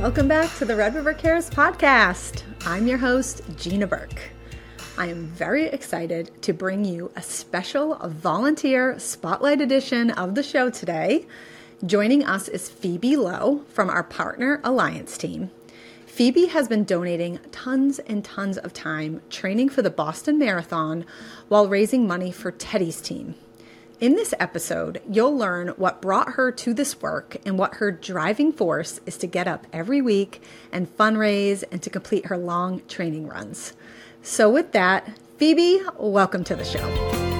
Welcome back to the Red River Cares podcast. I'm your host, Gina Burke. I am very excited to bring you a special volunteer spotlight edition of the show today. Joining us is Phoebe Lowe from our Partner Alliance team. Phoebe has been donating tons and tons of time training for the Boston Marathon while raising money for Teddy's team. In this episode, you'll learn what brought her to this work and what her driving force is to get up every week and fundraise and to complete her long training runs. So with that, Phoebe, welcome to the show.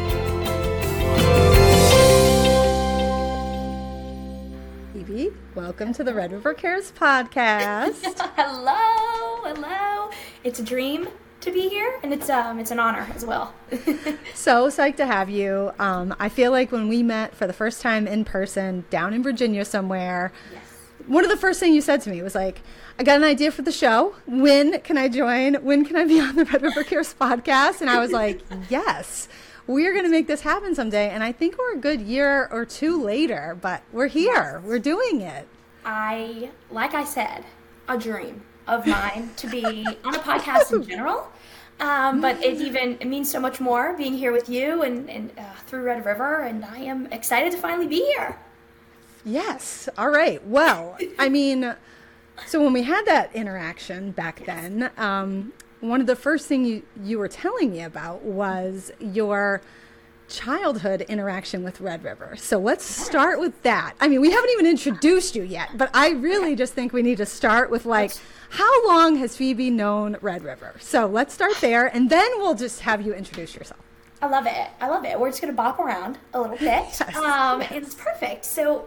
Phoebe, welcome to the Red River Cares podcast. Hello. It's a dream to be here, and it's an honor as well. So psyched to have you. I feel like when we met for the first time in person down in Virginia somewhere, Yes. one of the first things you said to me was like, I got an idea for the show. When can I join? When can I be on the Red River Cares podcast? And I was like, yes, we're going to make this happen someday. And I think we're a good year or two later, but we're here. We're doing it. Like I said, a dream of mine to be on a podcast in general. But it means so much more being here with you and through Red River. And I am excited to finally be here. Yes. All right. Well, I mean, so when we had that interaction back then, one of the first things you were telling me about was your childhood interaction with Red River. So let's start with that. I mean, we haven't even introduced you yet, but I really just think we need to start with how long has Phoebe known Red River? So let's start there, and then we'll just have you introduce yourself. I love it. We're just going to bop around a little bit. Yes. It's perfect. So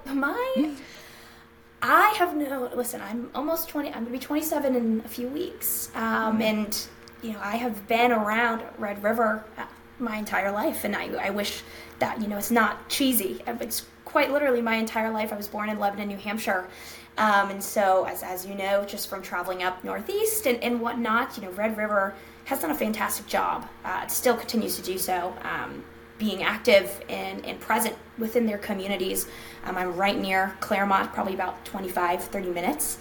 I have known, listen, I'm almost 20, I'm going to be 27 in a few weeks. And, I have been around Red River my entire life. And I wish that, it's not cheesy. It's quite literally my entire life. I was born in Lebanon, New Hampshire. And so, as you know, just from traveling up northeast and whatnot, Red River has done a fantastic job. It still continues to do so, being active and present within their communities. I'm right near Claremont, probably about 25-30 minutes.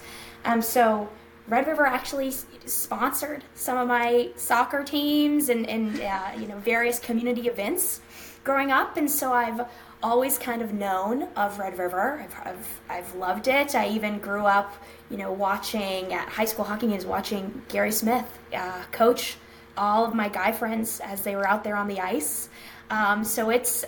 So Red River actually sponsored some of my soccer teams and various community events growing up. And so I've always kind of known of Red River. I've loved it. I even grew up, watching at high school hockey games, watching Gary Smith coach all of my guy friends as they were out there on the ice. So it's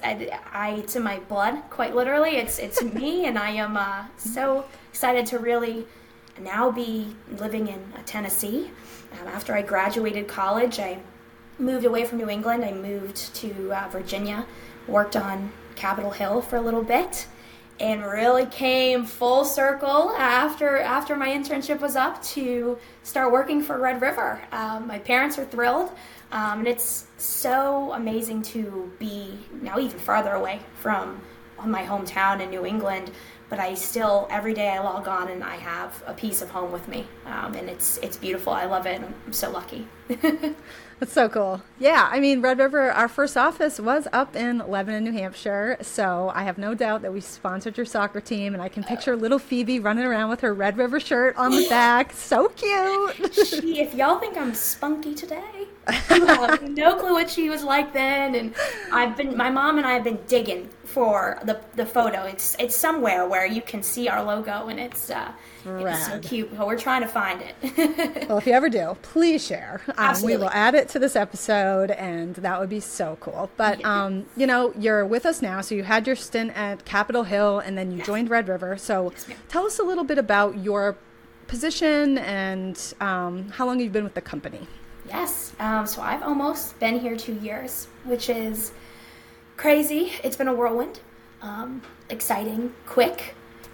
in my blood, quite literally. It's me, and I am so excited to really now be living in Tennessee. After I graduated college, I moved away from New England. I moved to Virginia, worked on Capitol Hill for a little bit, and really came full circle after my internship was up to start working for Red River. My parents are thrilled, and it's so amazing to be now even farther away from my hometown in New England, but I still, every day I log on and I have a piece of home with me, and it's beautiful. I love it. I'm so lucky. That's so cool. Yeah, I mean, Red River, our first office was up in Lebanon, New Hampshire, so I have no doubt that we sponsored your soccer team, and I can picture little Phoebe running around with her Red River shirt on the back. So cute. If y'all think I'm spunky today, you have no clue what she was like then, and my mom and I have been digging for the photo. It's somewhere where you can see our logo, and it's so cute. But we're trying to find it. Well, if you ever do, please share. Absolutely. We will add it to this episode, and that would be so cool. But you're with us now, so you had your stint at Capitol Hill, and then you joined Red River. So tell us a little bit about your position and how long you've been with the company. Yes. So I've almost been here 2 years, which is crazy. It's been a whirlwind, exciting, quick,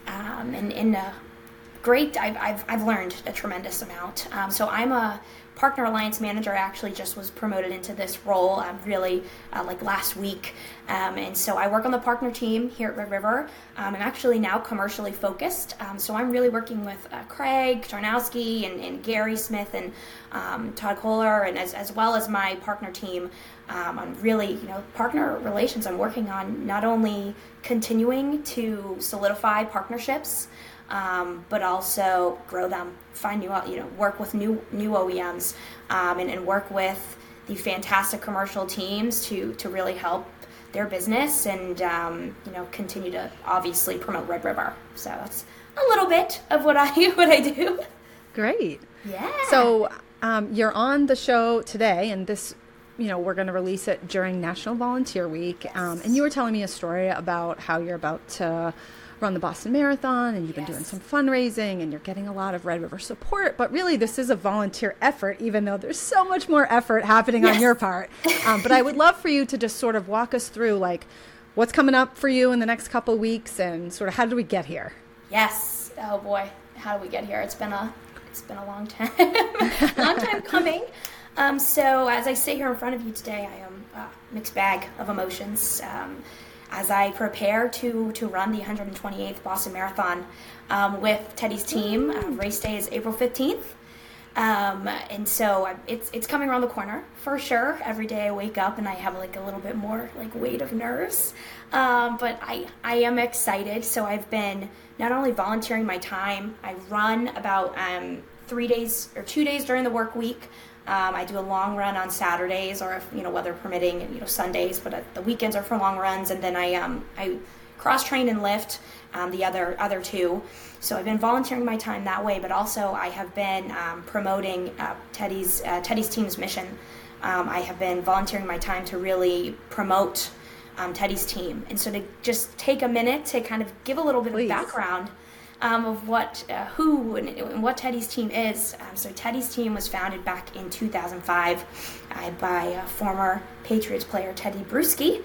and great. I've learned a tremendous amount. So I'm a Partner Alliance Manager. I actually just was promoted into this role really like last week. And so I work on the partner team here at Red River. I'm actually now commercially focused. So I'm really working with Craig Tarnowski and Gary Smith and Todd Kohler, and as well as my partner team on really, partner relations. I'm working on not only continuing to solidify partnerships but also grow them, find new, work with new OEMs, and work with the fantastic commercial teams to really help their business and continue to obviously promote Red River. So that's a little bit of what I do. Great. Yeah. So you're on the show today, and this, we're going to release it during National Volunteer Week. Yes. And you were telling me a story about how you're about to run the Boston Marathon, and you've been Yes. doing some fundraising, and you're getting a lot of Red River support. But really, this is a volunteer effort, even though there's so much more effort happening Yes. on your part. But I would love for you to just sort of walk us through, like, what's coming up for you in the next couple of weeks, and sort of how did we get here? Yes. Oh boy, how did we get here? It's been a long time, long time coming. So as I sit here in front of you today, I am a mixed bag of emotions. As I prepare to run the 128th Boston Marathon with Teddy's team. Race day is April 15th. And so it's coming around the corner for sure. Every day I wake up and I have like a little bit more like weight of nerves. But I am excited. So I've been not only volunteering my time, I run about 2 days during the work week. I do a long run on Saturdays, or if weather permitting, Sundays. But the weekends are for long runs, and then I cross train and lift the other two. So I've been volunteering my time that way, but also I have been promoting Teddy's team's mission. I have been volunteering my time to really promote Teddy's team, and so to just take a minute to kind of give a little bit of background. Of who and what Teddy's team is. So Teddy's team was founded back in 2005 by former Patriots player Teddy Bruschi.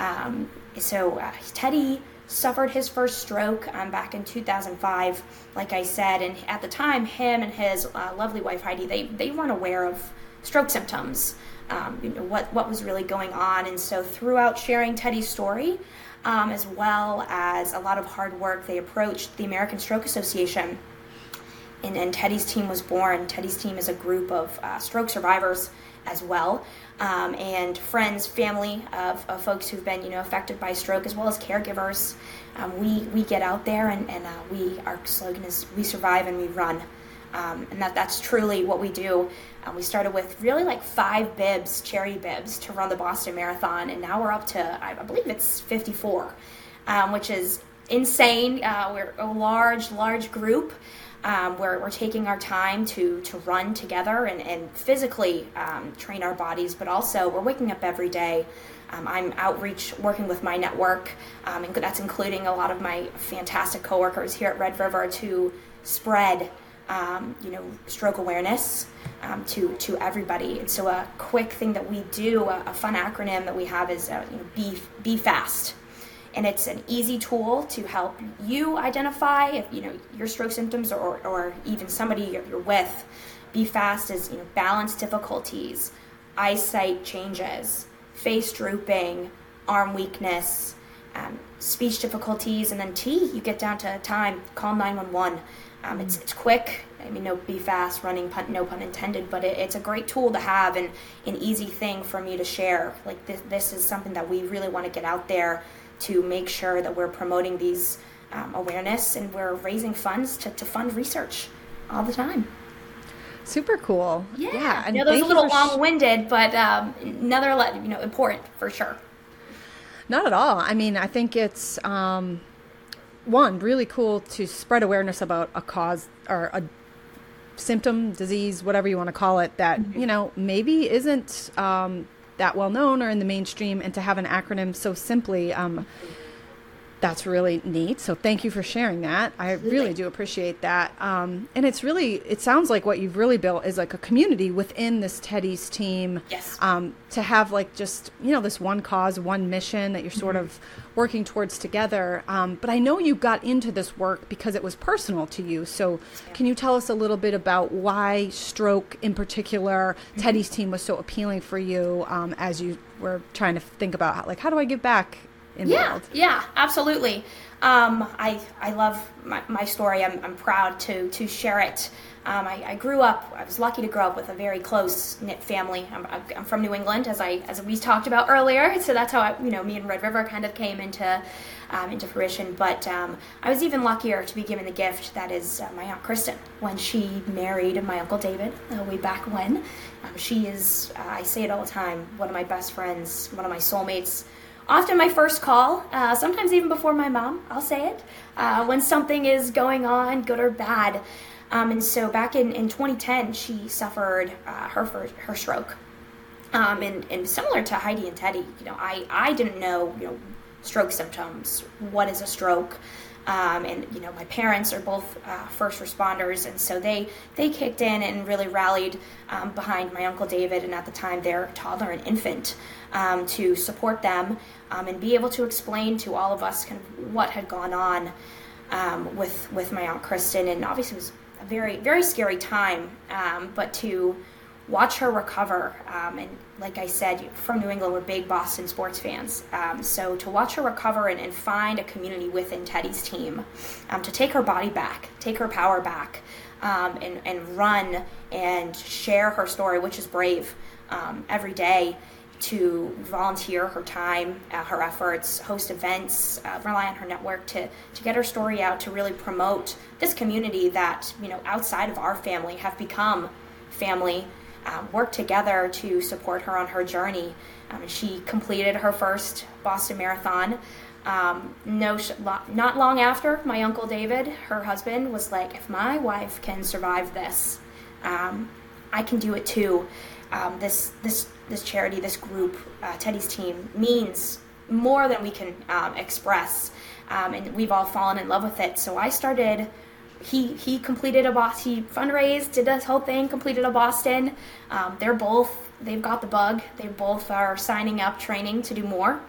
Teddy suffered his first stroke back in 2005, like I said, and at the time, him and his lovely wife Heidi, they weren't aware of stroke symptoms, what was really going on, and so throughout sharing Teddy's story, as well as a lot of hard work, they approached the American Stroke Association, and Teddy's team was born. Teddy's team is a group of stroke survivors as well, and friends, family of folks who've been affected by stroke, as well as caregivers. We get out there, and our slogan is "We survive and we run," and that's truly what we do. We started with really like 5 bibs, cherry bibs, to run the Boston Marathon, and now we're up to, I believe it's 54, which is insane. We're a large group. We're taking our time to run together and physically train our bodies, but also we're waking up every day. I'm outreach working with my network, and that's including a lot of my fantastic coworkers here at Red River to spread stroke awareness to everybody. And so a quick thing that we do, a fun acronym that we have is Be Fast. And it's an easy tool to help you identify if your stroke symptoms or even somebody you're with. Be Fast is balance difficulties, eyesight changes, face drooping, arm weakness, speech difficulties, and then T, you get down to time, call 911. It's quick. Be fast, running, no pun intended, but it's a great tool to have and an easy thing for me to share. Like this is something that we really want to get out there to make sure that we're promoting these awareness, and we're raising funds to fund research all the time. Super cool. Yeah. And that was a little long-winded, but another important for sure. Not at all. I think it's one, really cool to spread awareness about a cause or a symptom, disease, whatever you want to call it, that, maybe isn't that well known or in the mainstream, and to have an acronym so simply, that's really neat. So thank you for sharing that. I really do appreciate that. And it sounds like what you've really built is like a community within this Teddy's team. Yes. To have like just, this one cause, one mission that you're sort of working towards together. But I know you got into this work because it was personal to you. So can you tell us a little bit about why stroke in particular, Teddy's team was so appealing for you as you were trying to think about how do I give back involved. Yeah, absolutely. I love my story. I'm proud to share it. I grew up. I was lucky to grow up with a very close knit family. I'm from New England, as we talked about earlier. So that's how me and Red River kind of came into fruition. But I was even luckier to be given the gift that is my Aunt Kristen when she married my Uncle David way back when. She is, I say it all the time, one of my best friends, one of my soulmates. Often my first call, sometimes even before my mom, I'll say it, when something is going on, good or bad. And so back in 2010, she suffered her stroke. And similar to Heidi and Teddy, I didn't know, stroke symptoms. What is a stroke? And my parents are both first responders, and so they kicked in and really rallied behind my Uncle David, and at the time their toddler and infant, to support them and be able to explain to all of us kind of what had gone on with my Aunt Kristen. And obviously it was a very, very scary time, but to watch her recover, and like I said, from New England, we're big Boston sports fans. So to watch her recover and find a community within Teddy's team, to take her body back, take her power back, and run and share her story, which is brave, every day, to volunteer her time, her efforts, host events, rely on her network to get her story out, to really promote this community that, outside of our family have become family. Work together to support her on her journey. She completed her first Boston Marathon. Not long after, my Uncle David, her husband, was like, if my wife can survive this, I can do it too. This charity, this group, Teddy's team, means more than we can express, and we've all fallen in love with it. So I started. He completed he fundraised, did this whole thing, completed a Boston. They've got the bug. They both are signing up, training to do more.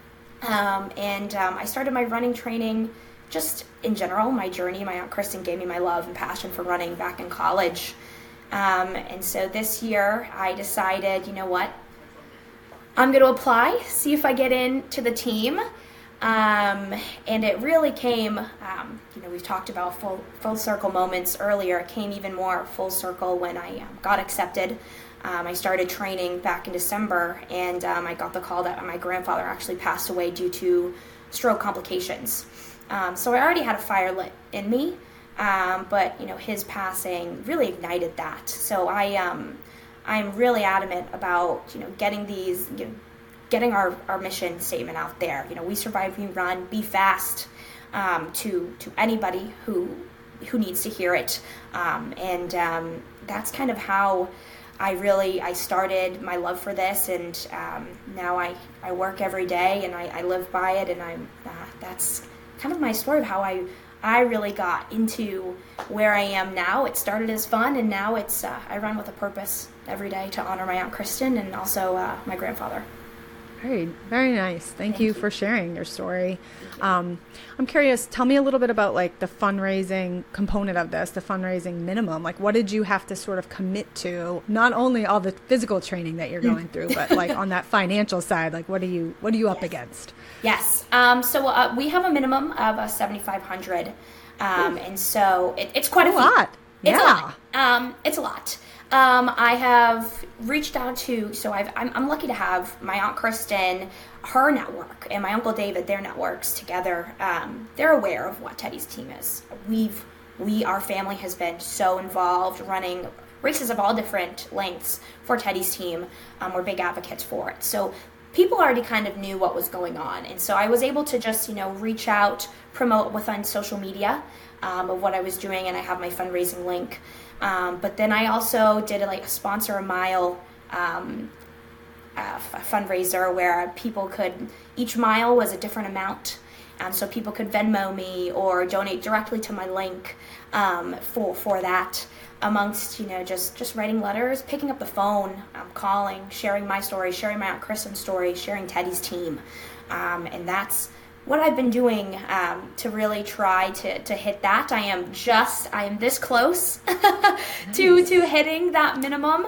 And I started my running training just in general, my journey. My Aunt Kristen gave me my love and passion for running back in college. And so this year I decided, you know what, I'm going to apply, see if I get into the team. And it really came, we've talked about full circle moments earlier. It came even more full circle when I got accepted. I started training back in December, and I got the call that my grandfather actually passed away due to stroke complications. So I already had a fire lit in me, but his passing really ignited that. So I'm really adamant about getting our mission statement out there. We survive, we run, be fast, to anybody who needs to hear it. And that's kind of how I started my love for this, and now I work every day and I live by it, and that's kind of my story of how I really got into where I am now. It started as fun, and now it's I run with a purpose every day to honor my Aunt Kristen and also my grandfather. Very, very nice. Thank you for sharing your story. I'm curious, tell me a little bit about like the fundraising component of this, the fundraising minimum. Like, what did you have to sort of commit to? Not only all the physical training that you're going through, but like on that financial side, like what are you up against? Yes. So we have a minimum of $7,500, and so it's quite a lot. It's a lot. It's a lot. I have reached out to, I'm lucky to have my Aunt Kristen, her network, and my Uncle David, their networks together. They're aware of what Teddy's team is. Our family has been so involved running races of all different lengths for Teddy's team. We're big advocates for it. So people already kind of knew what was going on. And so I was able to just, reach out, promote within social media of what I was doing, and I have my fundraising link. But then I also did a sponsor a mile fundraiser where people could, each mile was a different amount. So people could Venmo me or donate directly to my link for that, amongst, just writing letters, picking up the phone, calling, sharing my story, sharing my Aunt Kristen's story, sharing Teddy's team. And that's what I've been doing to really try to hit that. I am this close to hitting that minimum.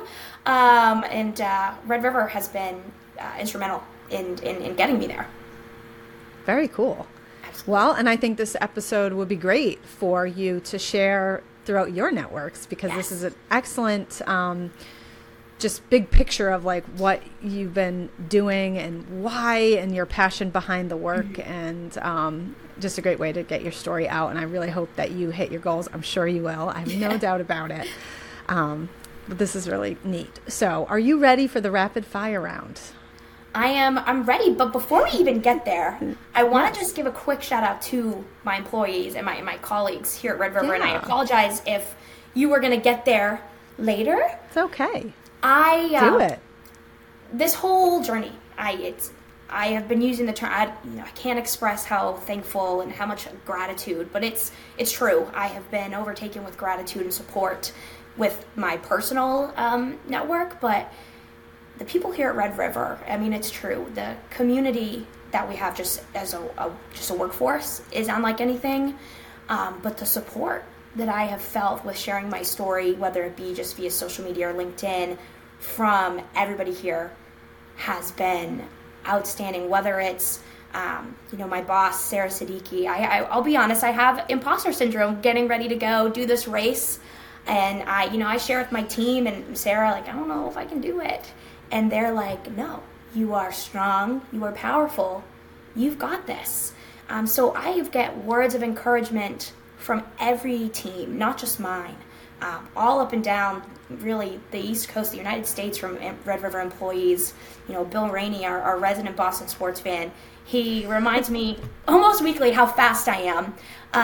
And Red River has been instrumental in getting me there. Very cool. Absolutely. Well, and I think this episode would be great for you to share throughout your networks, because this is an excellent just big picture of like what you've been doing and why, and your passion behind the work, and just a great way to get your story out. And I really hope that you hit your goals. I'm sure you will. I have no doubt about it. But this is really neat. So are you ready for the rapid fire round? I'm ready, but before we even get there, I want to just give a quick shout out to my employees and my colleagues here at Red River, and I apologize if you were going to get there later. It's okay. Do it. This whole journey, I have been using the term. I can't express how thankful and how much gratitude, but it's true. I have been overtaken with gratitude and support with my personal network, but the people here at Red River, I mean, it's true. The community that we have just as a workforce is unlike anything, but the support that I have felt with sharing my story, whether it be just via social media or LinkedIn, from everybody here has been outstanding. Whether it's, my boss, Sarah Siddiqui, I'll be honest, I have imposter syndrome getting ready to go do this race. And I share with my team and Sarah, like, I don't know if I can do it. And they're like, no, you are strong, you are powerful, you've got this. So I get words of encouragement from every team, not just mine, all up and down, really, the East Coast, the United States, from Red River employees. Bill Rainey, our resident Boston sports fan, he reminds me almost weekly how fast I am.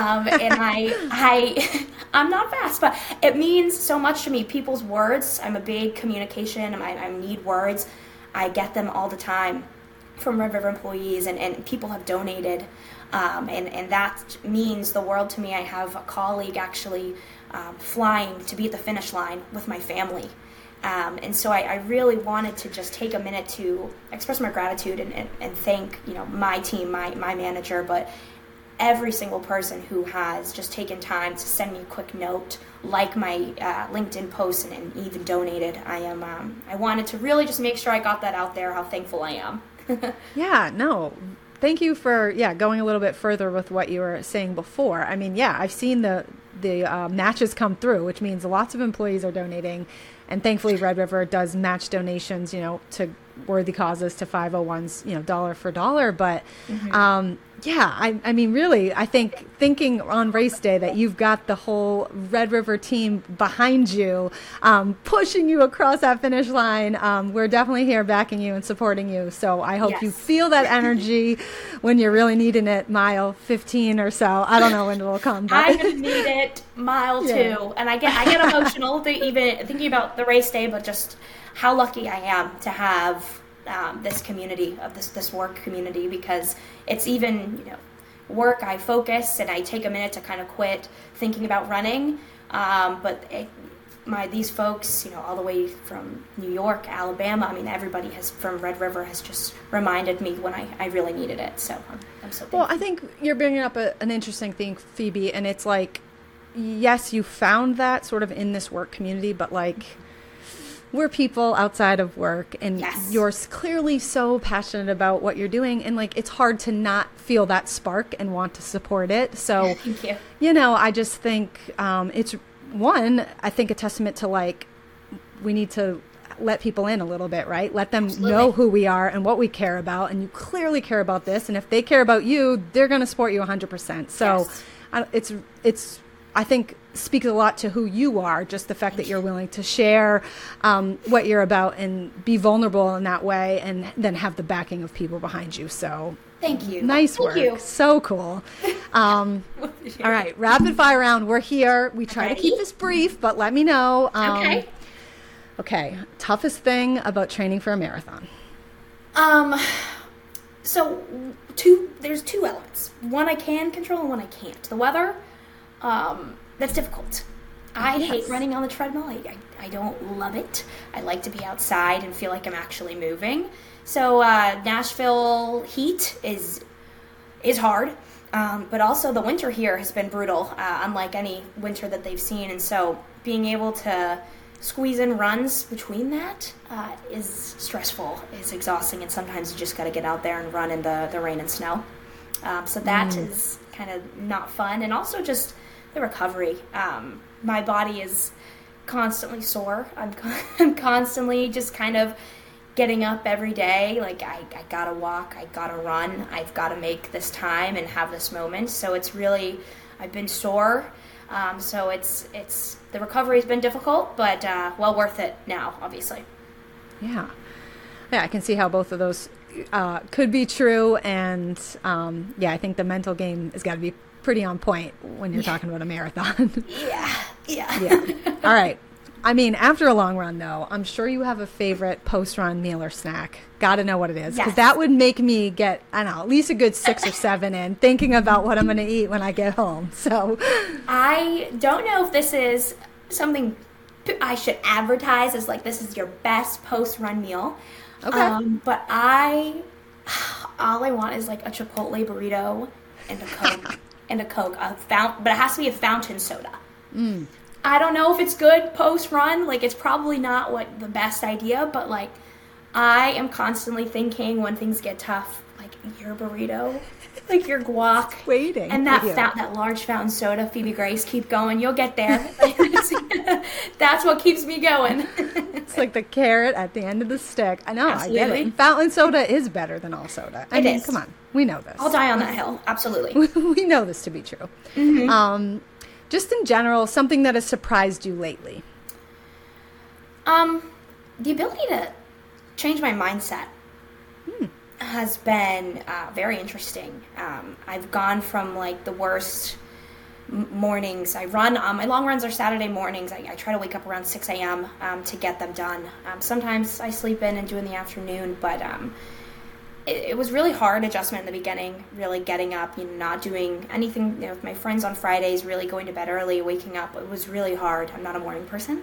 And I'm not fast, but it means so much to me. People's words, I'm a big communication, I need words. I get them all the time from Red River employees, and people have donated. And that means the world to me. I have a colleague actually flying to be at the finish line with my family. And so I really wanted to just take a minute to express my gratitude and thank, my team, my manager, but every single person who has just taken time to send me a quick note, like my LinkedIn post, and even donated. I wanted to really just make sure I got that out there, how thankful I am. Yeah, no. Thank you for going a little bit further with what you were saying before. I mean, I've seen the matches come through, which means lots of employees are donating, and thankfully Red River does match donations, to worthy causes, to 501s, dollar for dollar. But I mean, really, I think thinking on race day that you've got the whole Red River team behind you, pushing you across that finish line. We're definitely here backing you and supporting you. So I hope you feel that energy when you're really needing it, mile 15 or so. I don't know when it'll come. But I'm going to need it mile 2. And I get emotional even thinking about the race day, but just how lucky I am to have this community, of this work community, because it's even, work, I focus and I take a minute to kind of quit thinking about running. But these folks, all the way from New York, Alabama, I mean, everybody from Red River has just reminded me when I really needed it. So I'm so thankful. Well, I think you're bringing up an interesting thing, Phoebe, and it's like, yes, you found that sort of in this work community, but like, we're people outside of work, and you're clearly so passionate about what you're doing, and like, it's hard to not feel that spark and want to support it. So, thank you. I just think it's I think a testament to like, we need to let people in a little bit, right? Let them know who we are and what we care about, and you clearly care about this, and if they care about you, they're going to support you 100%. So, it's I think speaks a lot to who you are, just the fact that you're willing to share what you're about and be vulnerable in that way, and then have the backing of people behind you. So thank you. Nice work. Thank you. So cool. All right, rapid fire round. We're here. We try to keep this brief, but let me know. Okay. Toughest thing about training for a marathon? So there's 2 elements. One I can control and one I can't. The weather, that's difficult. I hate running on the treadmill. I don't love it. I like to be outside and feel like I'm actually moving. So Nashville heat is hard, but also the winter here has been brutal, unlike any winter that they've seen. And so being able to squeeze in runs between that is stressful, is exhausting, and sometimes you just got to get out there and run in the rain and snow. So that is kind of not fun. And also just the recovery. My body is constantly sore. I'm constantly just kind of getting up every day. Like I gotta walk, I gotta run, I've got to make this time and have this moment. So it's really, I've been sore. So it's the recovery's been difficult, but well worth it now, obviously. Yeah, I can see how both of those could be true, and I think the mental game has got to be pretty on point when you're talking about a marathon. Yeah. All right. I mean, after a long run, though, I'm sure you have a favorite post-run meal or snack. Got to know what it is, because that would make me get, I don't know, at least a good 6 or 7 in, thinking about what I'm going to eat when I get home. So I don't know if this is something I should advertise as like this is your best post-run meal. Okay. But all I want is like a Chipotle burrito and a Coke and a Coke, but it has to be a fountain soda. I don't know if it's good post-run. Like, it's probably not the best idea, but, like, I am constantly thinking when things get tough, like, your burrito, like, your guac. Waiting. And that large fountain soda, Phoebe Grace, keep going. You'll get there. That's what keeps me going. It's like the carrot at the end of the stick. I know, Absolutely. I get it. And fountain soda is better than all soda. I mean, come on. We know this. I'll die on that hill. Absolutely. We know this to be true. Just in general, something that has surprised you lately? The ability to change my mindset has been very interesting. I've gone from like the worst mornings. I run, my long runs are Saturday mornings. I try to wake up around 6 a.m. To get them done. Sometimes I sleep in and do in the afternoon, but it was really hard adjustment in the beginning, really getting up, not doing anything, with my friends on Fridays, really going to bed early, waking up. It was really hard. I'm not a morning person.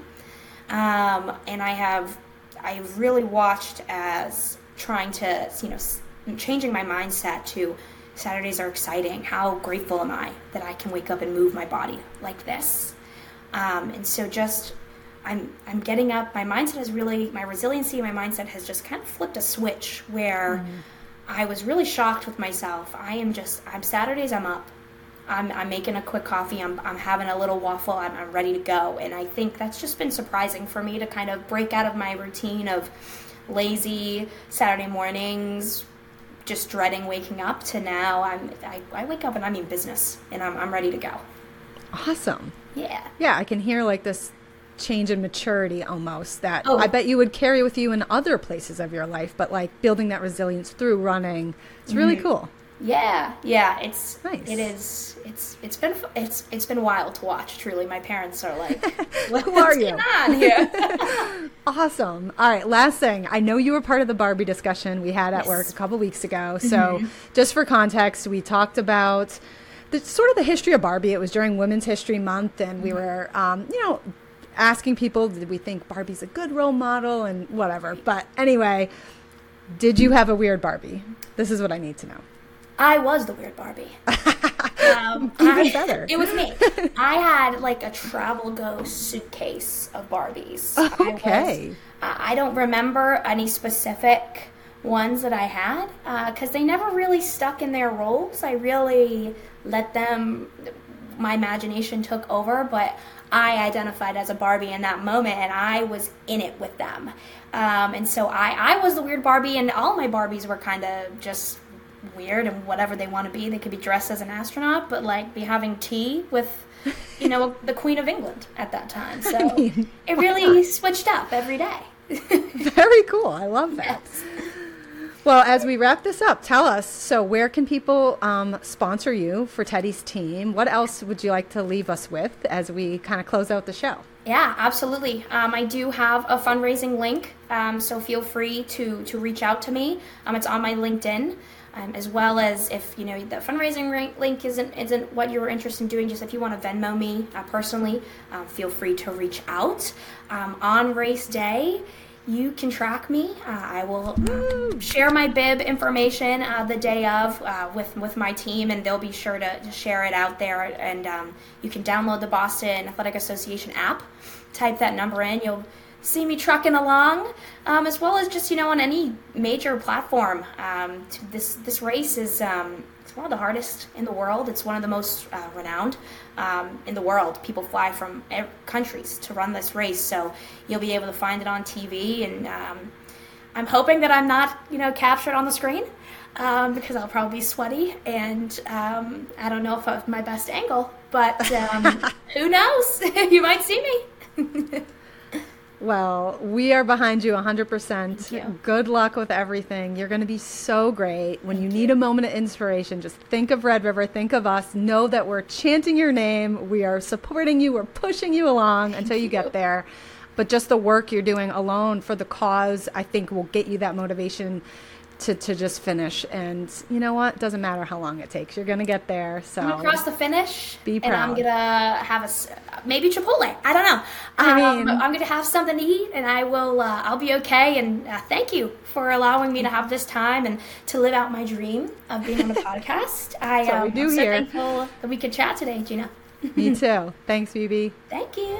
And I really watched as trying to, changing my mindset to Saturdays are exciting. How grateful am I that I can wake up and move my body like this? And so just, I'm getting up. My mindset is really, my resiliency, my mindset has just kind of flipped a switch where I was really shocked with myself. I'm Saturdays, I'm up. I'm making a quick coffee. I'm having a little waffle. I'm ready to go. And I think that's just been surprising for me to kind of break out of my routine of lazy Saturday mornings, just dreading waking up, to now I wake up and I'm in business and I'm ready to go. Awesome. Yeah. Yeah, I can hear like this change in maturity almost that I bet you would carry with you in other places of your life, but like building that resilience through running, it's really cool. Yeah, it's nice. It's been wild to watch. Truly, my parents are like, "Who are you?" What's going on here? Awesome. All right, last thing. I know you were part of the Barbie discussion we had at work a couple weeks ago. So, just for context, we talked about the history of Barbie. It was during Women's History Month, and we were, asking people, did we think Barbie's a good role model and whatever. But anyway, did you have a weird Barbie? This is what I need to know. I was the weird Barbie. Even better. It was me. I had like a travel ghost suitcase of Barbies. Okay. I don't remember any specific ones that I had because they never really stuck in their roles. I really let them, my imagination took over, but I identified as a Barbie in that moment, and I was in it with them. And so I was the weird Barbie, and all my Barbies were kind of just weird and whatever they want to be. They could be dressed as an astronaut, but like be having tea with, the Queen of England at that time. So it really switched up every day. Very cool. I love that. Yes. Well, as we wrap this up, tell us, so where can people sponsor you for Teddy's team? What else would you like to leave us with as we kind of close out the show? Yeah, absolutely. I do have a fundraising link, so feel free to reach out to me. It's on my LinkedIn, as well as if the fundraising link isn't what you were interested in doing. Just if you want to Venmo me personally, feel free to reach out. On race day, you can track me. I will share my bib information the day of with my team, and they'll be sure to share it out there. And you can download the Boston Athletic Association app. Type that number in. see me trucking along, as well as just, on any major platform. This race is it's one of the hardest in the world. It's one of the most renowned in the world. People fly from countries to run this race, so you'll be able to find it on TV, and I'm hoping that I'm not, captured on the screen, because I'll probably be sweaty, and I don't know if I have my best angle, but who knows? You might see me. Well, we are behind you 100%. Thank you. Good luck with everything. You're going to be so great. When you need a moment of inspiration, just think of Red River, think of us. Know that we're chanting your name. We are supporting you. We're pushing you along until you get there. But just the work you're doing alone for the cause, I think will get you that motivation to just finish. And you know what? Doesn't matter how long it takes. You're going to get there. So I'm going to cross the finish. Be proud. And I'm going to have maybe Chipotle. I don't know. I'm going to have something to eat, and I'll be okay. And thank you for allowing me to have this time and to live out my dream of being on a podcast. I'm so thankful that we could chat today, Gina. Me too. Thanks, Phoebe. Thank you.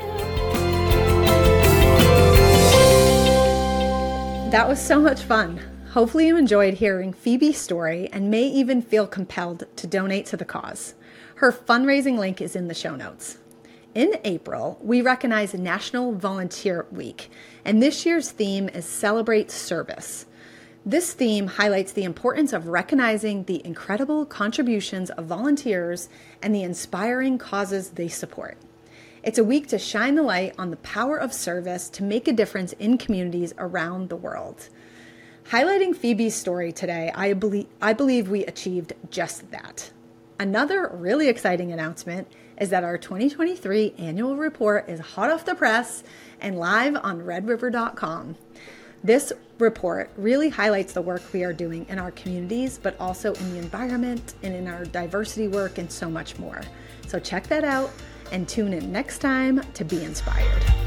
That was so much fun. Hopefully you enjoyed hearing Phoebe's story and may even feel compelled to donate to the cause. Her fundraising link is in the show notes. In April, we recognize National Volunteer Week, and this year's theme is Celebrate Service. This theme highlights the importance of recognizing the incredible contributions of volunteers and the inspiring causes they support. It's a week to shine the light on the power of service to make a difference in communities around the world. Highlighting Phoebe's story today, I believe we achieved just that. Another really exciting announcement is that our 2023 annual report is hot off the press and live on redriver.com. This report really highlights the work we are doing in our communities, but also in the environment and in our diversity work and so much more. So check that out and tune in next time to be inspired.